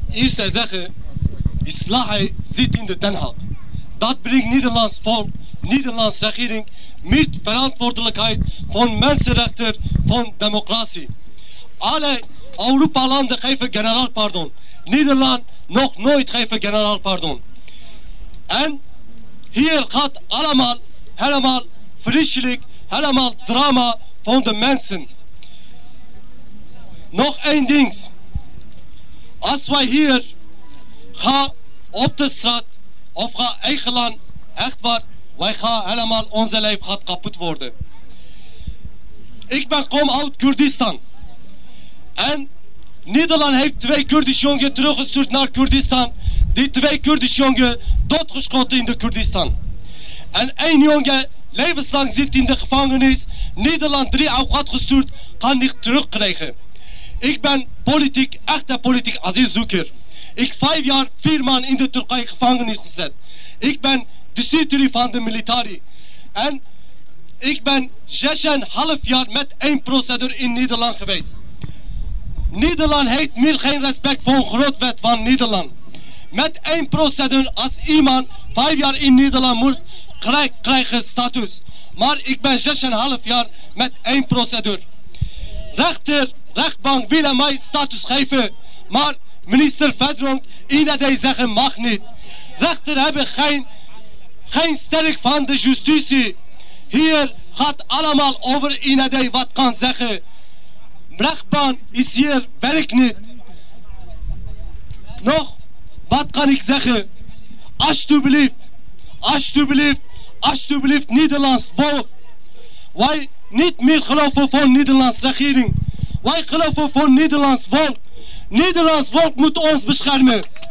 eerst zeggen, Islahi zit in de Den Haag. Dat brengt Nederlands volk, Nederlandse regering met verantwoordelijkheid van mensenrechten, van democratie. Alle Europa-landen geven generaal pardon. Nederland nog nooit geven generaal pardon. En hier gaat allemaal helemaal vreselijk, helemaal drama van de mensen. Nog één ding. Als wij hier gaan op de straat of gaan eigen land, echt waar, wij gaan helemaal, onze lijf gaat kapot worden. Ik kom uit Kurdistan. En Nederland heeft 2 Koerdische jongen teruggestuurd naar Kurdistan. Die 2 Koerdische jongen doodgeschoten in de Kurdistan. En 1 jongen levenslang zit in de gevangenis. Nederland 3 afgaat gestuurd, kan niet terugkrijgen. Ik ben echte politiek asielzoeker. Ik 5 jaar, 4 maanden in de Turkije gevangenis gezet. Ik ben de cityrie van de militarie. En ik ben 6,5 jaar met 1 procedure in Nederland geweest. Nederland heeft meer geen respect voor een grondwet van Nederland. Met 1 procedure als iemand 5 jaar in Nederland moet krijgen status. Maar ik ben 6,5 jaar met 1 procedure. Rechtbank willen mij status geven. Maar minister Verdonk, die zeggen mag niet. Rechter hebben geen sterk van de justitie. Hier gaat allemaal over iedereen wat kan zeggen. Rechtbank is hier, werkt niet. Nog, wat kan ik zeggen? Alsjeblieft, Nederlands volk. Wij niet meer geloven voor Nederlandse regering. Wij geloven voor Nederlands volk. Nederlands volk moet ons beschermen.